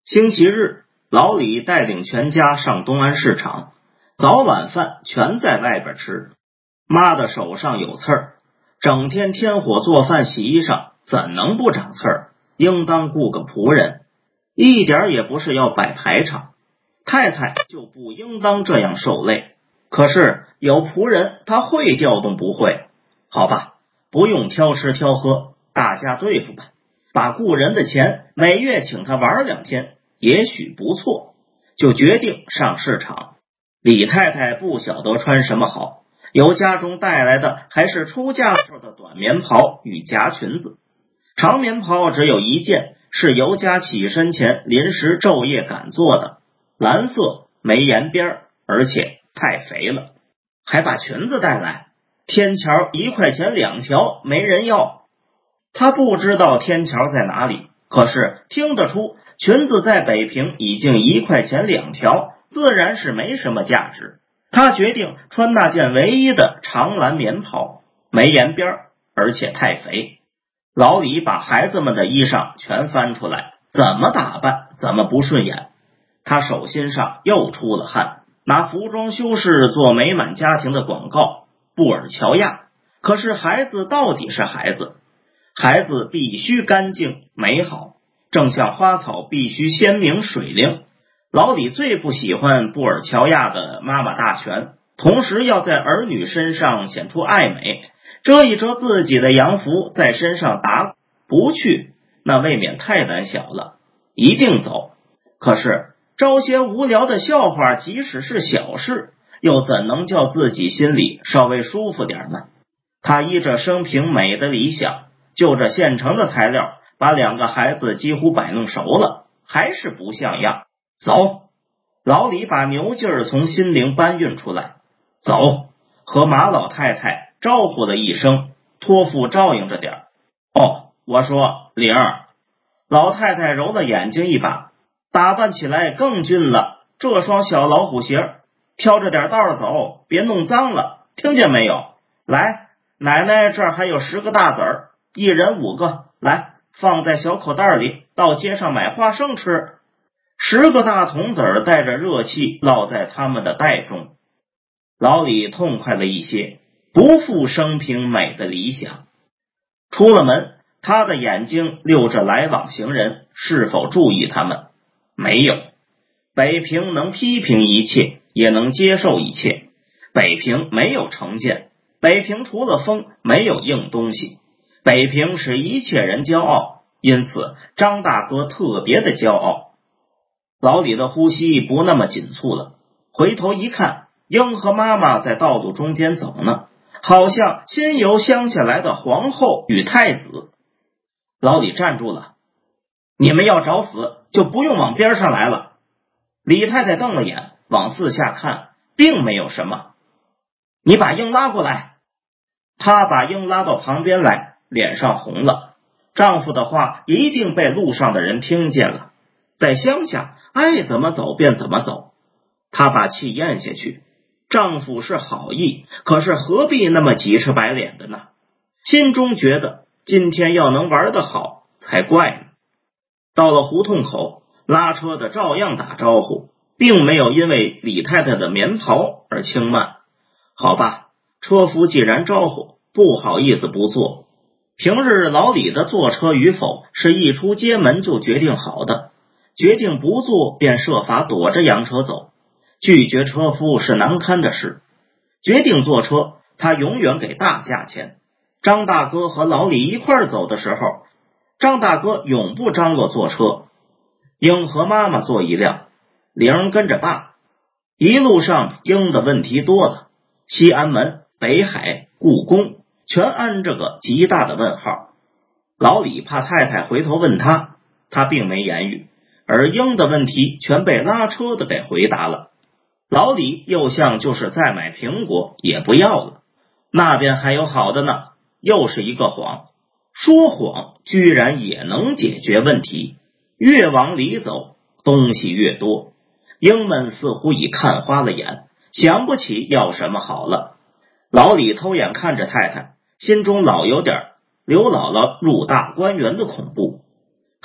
星期日，老李带领全家上东安市场，早晚饭全在外边吃。妈的手上有刺儿，整天添火做饭洗衣裳，怎能不长刺儿？应当雇个仆人，一点也不是要摆排场。太太就不应当这样受累。可是有仆人，他会调动不会？好吧，不用挑吃挑喝，大家对付吧。把雇人的钱每月请他玩2天，也许不错。就决定上市场。李太太不晓得穿什么好，由家中带来的还是出嫁时候的短棉袍与夹裙子。长棉袍只有一件，是尤家起身前临时昼夜赶做的，蓝色没沿边，而且太肥了。还把裙子带来，天桥1块钱2条，没人要。他不知道天桥在哪里，可是听得出裙子在北平已经1块钱2条，自然是没什么价值。他决定穿那件唯一的长蓝棉袍，没沿边，而且太肥。老李把孩子们的衣裳全翻出来，怎么打扮怎么不顺眼。他手心上又出了汗，拿服装修饰做美满家庭的广告，布尔乔亚。可是孩子到底是孩子，孩子必须干净美好，正像花草必须鲜明水灵。老李最不喜欢布尔乔亚的妈妈大全，同时要在儿女身上显出爱美，遮一遮自己的洋服，在身上打不去，那未免太胆小了，一定走。可是招些无聊的笑话，即使是小事，又怎能叫自己心里稍微舒服点呢？他依着生平美的理想，就着现成的材料，把2个孩子几乎摆弄熟了，还是不像样。走！老李把牛劲儿从心灵搬运出来。走！和马老太太招呼了一声，托付照应着点。哦，我说玲儿。老太太揉了眼睛一把，打扮起来更俊了，这双小老虎鞋挑着点道走，别弄脏了，听见没有？来，奶奶这儿还有10个大子儿，一人5个，来，放在小口袋里，到街上买花生吃。10个大铜子儿带着热气落在他们的袋中。老李痛快了一些，不负生平美的理想。出了门，他的眼睛溜着来往行人，是否注意他们？没有。北平能批评一切，也能接受一切。北平没有成见，北平除了风没有硬东西。北平使一切人骄傲，因此张大哥特别的骄傲。老李的呼吸不那么紧促了，回头一看，英和妈妈在道路中间走呢，好像新由乡下来的皇后与太子。老李站住了，你们要找死就不用往边上来了。李太太瞪了眼，往四下看，并没有什么。你把英拉过来。她把英拉到旁边来，脸上红了。丈夫的话一定被路上的人听见了，在乡下爱怎么走便怎么走。她把气咽下去，丈夫是好意，可是何必那么急赤白脸的呢？心中觉得今天要能玩得好才怪呢。到了胡同口，拉车的照样打招呼，并没有因为李太太的棉袍而轻慢。好吧，车夫既然招呼，不好意思不坐。平日老李的坐车与否是一出街门就决定好的，决定不坐便设法躲着洋车走，拒绝车夫是难堪的事。决定坐车，他永远给大价钱。张大哥和老李一块走的时候，张大哥永不张罗坐车。英和妈妈坐一辆，玲跟着爸。一路上英的问题多了，西安门、北海、故宫全安着个极大的问号。老李怕太太回头问他，他并没言语，而英的问题全被拉车的给回答了。老李又像就是再买苹果也不要了，那边还有好的呢，又是一个谎。说谎居然也能解决问题，越往里走东西越多。英们似乎已看花了眼，想不起要什么好了。老李偷眼看着太太，心中老有点刘姥姥入大观园的恐怖。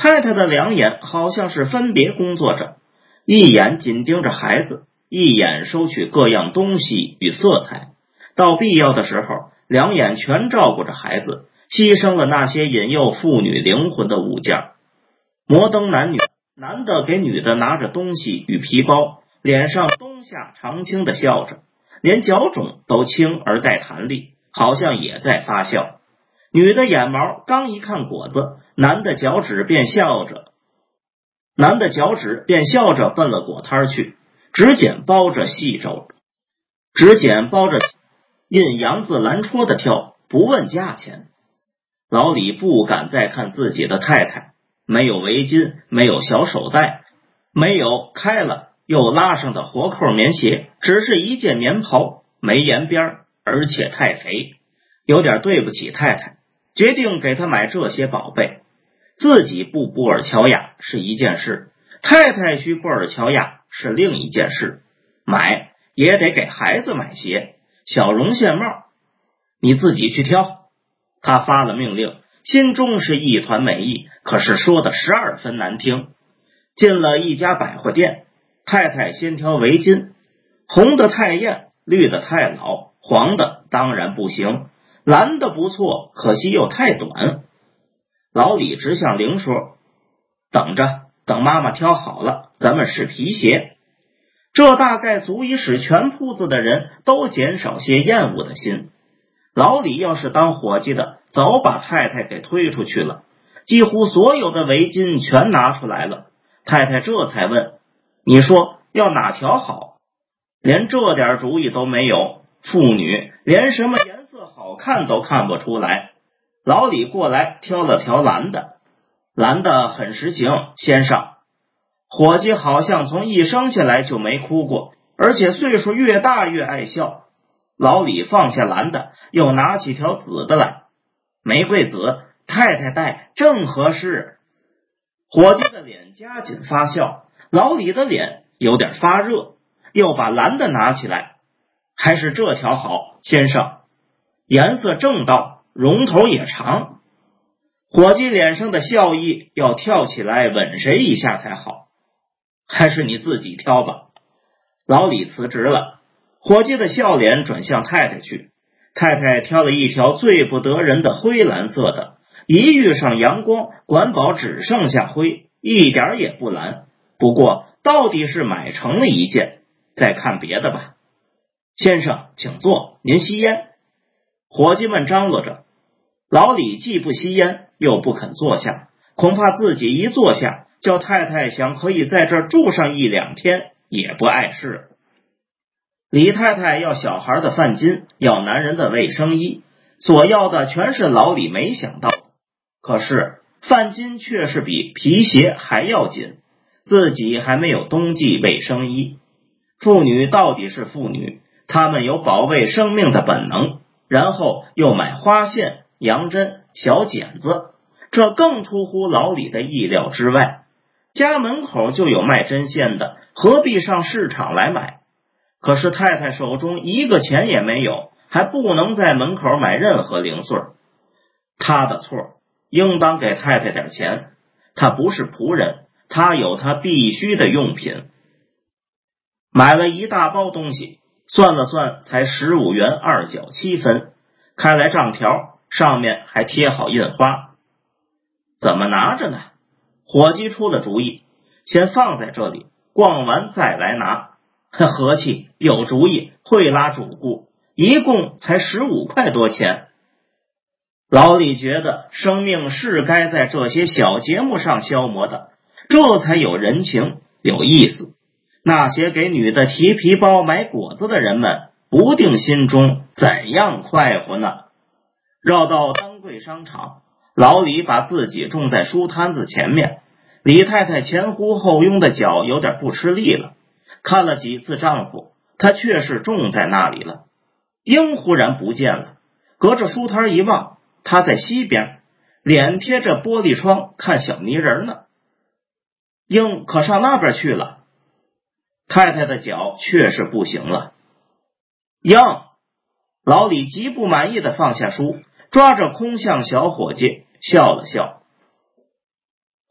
太太的两眼好像是分别工作着，一眼紧盯着孩子，一眼收取各样东西与色彩，到必要的时候，两眼全照顾着孩子，牺牲了那些引诱妇女灵魂的物件。摩登男女，男的给女的拿着东西与皮包，脸上冬夏常青的笑着，连脚肿都轻而带弹力，好像也在发笑。女的眼毛刚一看果子，男的脚趾便笑着奔了果摊去，指剪包着印洋字蓝戳的挑，不问价钱。老李不敢再看自己的太太，没有围巾，没有小手袋，没有开了又拉上的活扣棉鞋，只是一件棉袍，没沿边，而且太肥，有点对不起太太，决定给她买这些宝贝。自己不布尔乔亚是一件事，太太需布尔乔亚是另一件事。买也得给孩子买鞋，小绒线帽，你自己去挑。他发了命令，心中是一团美意，可是说的12分难听。进了一家百货店，太太先挑围巾，红的太艳，绿的太老，黄的当然不行，蓝的不错，可惜又太短。老李直向玲说，等妈妈挑好了，咱们试皮鞋。这大概足以使全铺子的人都减少些厌恶的心。老李要是当伙计的，早把太太给推出去了，几乎所有的围巾全拿出来了。太太这才问，你说要哪条好？连这点主意都没有，妇女连什么颜色好看都看不出来。老李过来挑了条蓝的，蓝的很实行，先生。伙计好像从一生下来就没哭过，而且岁数越大越爱笑。老李放下蓝的，又拿起条紫的来，玫瑰紫，太太戴正合适。伙计的脸加紧发笑，老李的脸有点发热，又把蓝的拿起来，还是这条好，先生，颜色正道，绒头也长。伙计脸上的笑意要跳起来吻谁一下才好，还是你自己挑吧。老李辞职了，伙计的笑脸转向太太去。太太挑了一条最不得人的灰蓝色的，一遇上阳光，管保只剩下灰，一点也不蓝。不过到底是买成了一件，再看别的吧。先生请坐，您吸烟。伙计们张罗着，老李既不吸烟又不肯坐下，恐怕自己一坐下，叫太太想可以在这儿住上1-2天也不碍事。李太太要小孩的饭巾，要男人的卫生衣，所要的全是老李没想到的。可是饭巾却是比皮鞋还要紧，自己还没有冬季卫生衣。妇女到底是妇女，她们有保卫生命的本能，然后又买花线、洋针、小剪子，这更出乎老李的意料之外。家门口就有卖针线的，何必上市场来买？可是太太手中一个钱也没有，还不能在门口买任何零碎。他的错，应当给太太点钱。他不是仆人，他有他必须的用品。买了一大包东西，算了算才15元2角7分，开来账条，上面还贴好印花。怎么拿着呢？伙计出了主意，先放在这里，逛完再来拿。和气，有主意，会拉主顾，一共才15块多钱。老李觉得生命是该在这些小节目上消磨的，这才有人情，有意思。那些给女的提皮包买果子的人们，不定心中怎样快活呢？绕到当柜商场，老李把自己种在书摊子前面，李太太前呼后拥的脚有点不吃力了。看了几次丈夫，她却是种在那里了。鹰忽然不见了，隔着书摊一望，他在西边，脸贴着玻璃窗看小泥人呢。鹰可上那边去了。太太的脚却是不行了。鹰！老李极不满意的放下书，抓着空巷小伙计笑了笑。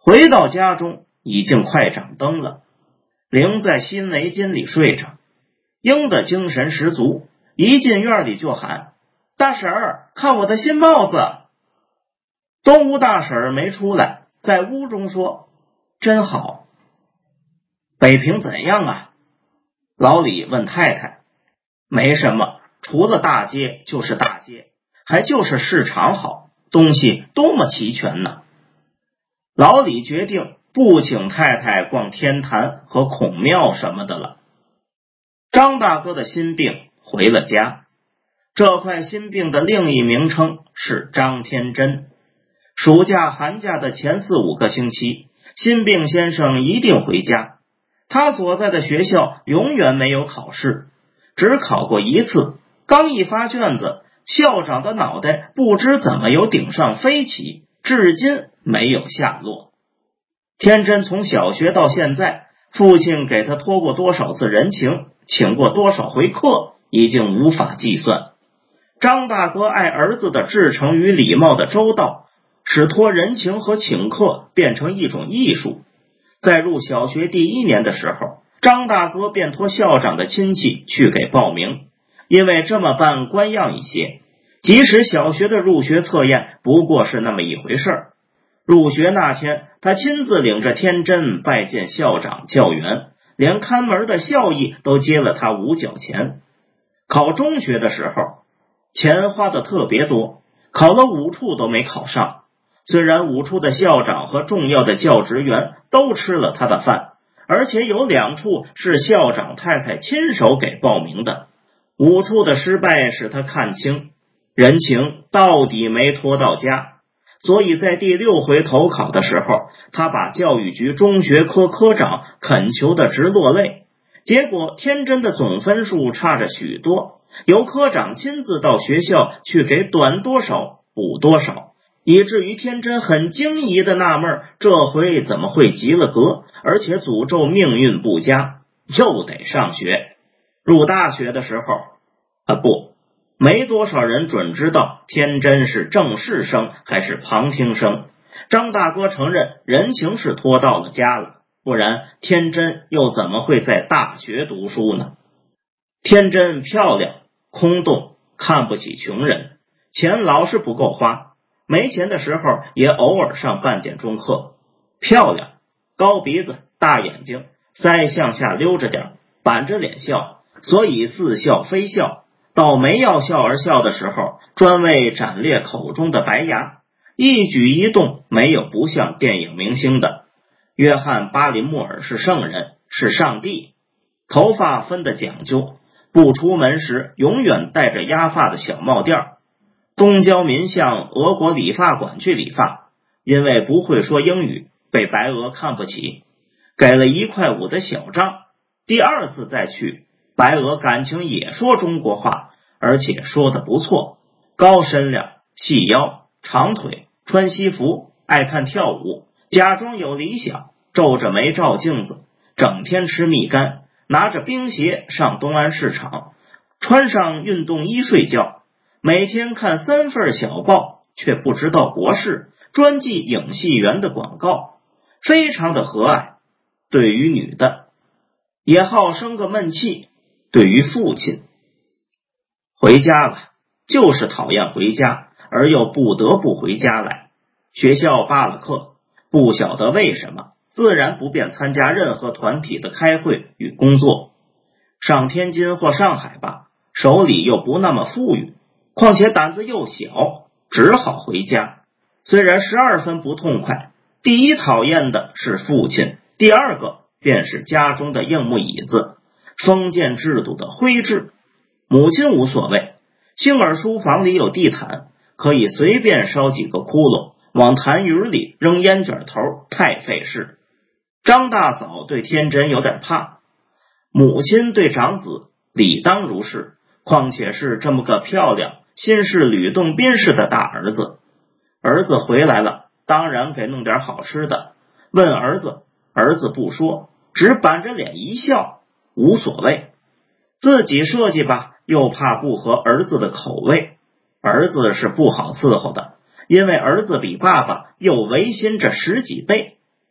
回到家中已经快掌灯了，灵在新围巾里睡着，英的精神十足，一进院里就喊：大婶儿，看我的新帽子。东吴大婶儿没出来，在屋中说：真好。北平怎样啊？老李问太太。没什么，除了大街就是大街，还就是市场好，东西多么齐全呢。老李决定不请太太逛天坛和孔庙什么的了。张大哥的心病回了家，这块心病的另一名称是张天真。暑假寒假的前4、5个星期，心病先生一定回家。他所在的学校永远没有考试，只考过一次，刚一发卷子，校长的脑袋不知怎么由顶上飞起，至今没有下落。天真从小学到现在，父亲给他托过多少次人情，请过多少回客，已经无法计算。张大哥爱儿子的至诚与礼貌的周到，使托人情和请客变成一种艺术。在入小学第1年的时候，张大哥便托校长的亲戚去给报名，因为这么办官样一些，即使小学的入学测验不过是那么一回事儿。入学那天，他亲自领着天真拜见校长教员，连看门的校医都接了他5角钱。考中学的时候，钱花的特别多，考了5处都没考上。虽然5处的校长和重要的教职员都吃了他的饭，而且有2处是校长太太亲手给报名的。5处的失败使他看清，人情到底没拖到家，所以在第6回投考的时候，他把教育局中学科科长恳求的直落泪。结果天真的总分数差着许多，由科长亲自到学校去给短多少补多少，以至于天真很惊疑的纳闷，这回怎么会及了格，而且诅咒命运不佳，又得上学。入大学的时候没多少人准知道天真是正式生还是旁听生。张大哥承认人情是拖到了家了，不然天真又怎么会在大学读书呢？天真漂亮，空洞，看不起穷人，钱老是不够花，没钱的时候也偶尔上半点中课。漂亮，高鼻子，大眼睛，腮向下溜着点，板着脸笑，所以似笑非笑。到没要笑而笑的时候，专为展裂口中的白牙，一举一动没有不像电影明星的。约翰·巴林莫尔是圣人，是上帝。头发分得讲究，不出门时永远戴着压发的小帽垫。东郊民向俄国理发馆去理发，因为不会说英语，被白俄看不起，给了1块5的小账。第2次再去，白俄感情也说中国话，而且说得不错，高身量，细腰，长腿，穿西服，爱看跳舞，假装有理想，皱着眉照镜子，整天吃蜜柑，拿着冰鞋上东安市场，穿上运动衣睡觉，每天看3份小报，却不知道国事，专记影戏园的广告，非常的和蔼。对于女的，也好生个闷气。对于父亲，回家了，就是讨厌回家，而又不得不回家来。学校罢了课，不晓得为什么，自然不便参加任何团体的开会与工作。上天津或上海吧，手里又不那么富裕，况且胆子又小，只好回家。虽然12分不痛快，第一讨厌的是父亲，第2个便是家中的硬木椅子，封建制度的徽制。母亲无所谓，星儿书房里有地毯，可以随便烧几个窟窿，往痰盂里扔烟卷头，太费事。张大嫂对天真有点怕，母亲对长子理当如是，况且是这么个漂亮、心是吕洞宾式的大儿子。儿子回来了，当然给弄点好吃的。问儿子，儿子不说，只板着脸一笑，无所谓。自己设计吧，又怕不合儿子的口味。儿子是不好伺候的，因为儿子比爸爸又违心着10几倍，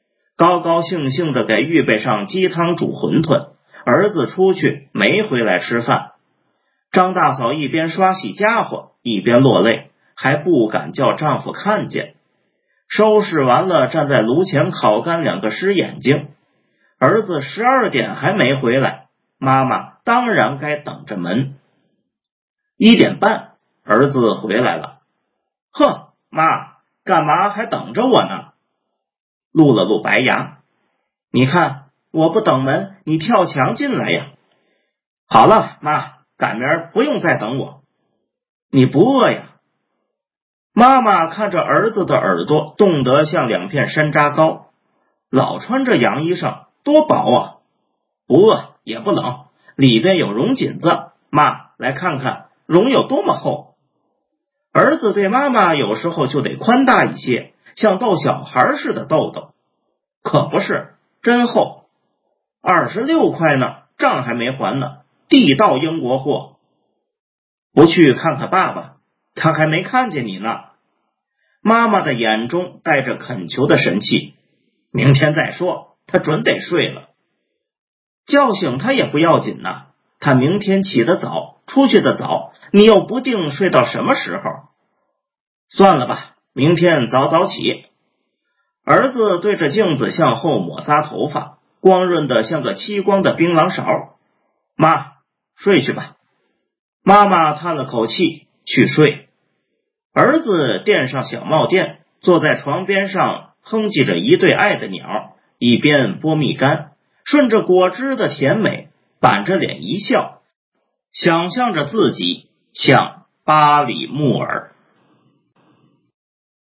高高兴兴的给预备上鸡汤煮馄饨。儿子出去没回来吃饭，张大嫂一边刷洗家伙一边落泪，还不敢叫丈夫看见。收拾完了，站在炉前烤干2个湿眼睛。儿子12点还没回来，妈妈当然该等着门。1点半，儿子回来了。哼，妈，干嘛还等着我呢？露了露白牙。你看，我不等门，你跳墙进来呀。好了，妈，赶明儿不用再等我。你不饿呀？妈妈看着儿子的耳朵冻得像2片山楂糕，老穿着洋衣裳，多薄啊！不饿也不冷，里边有绒锦子，妈，来看看绒有多么厚。儿子对妈妈有时候就得宽大一些，像逗小孩似的逗逗。可不是，真厚，26块呢，账还没还呢，地道英国货。不去看看爸爸，他还没看见你呢。妈妈的眼中带着恳求的神气。明天再说，他准得睡了。叫醒他也不要紧呐，他明天起得早，出去的早，你又不定睡到什么时候。算了吧，明天早早起。儿子对着镜子向后抹撒头发，光润的像个漆光的槟榔勺。妈，睡去吧。妈妈叹了口气，去睡。儿子垫上小帽垫，坐在床边上哼唧着一对爱的鸟，一边剥蜜柑，顺着果汁的甜美，板着脸一笑，想象着自己像巴里木尔。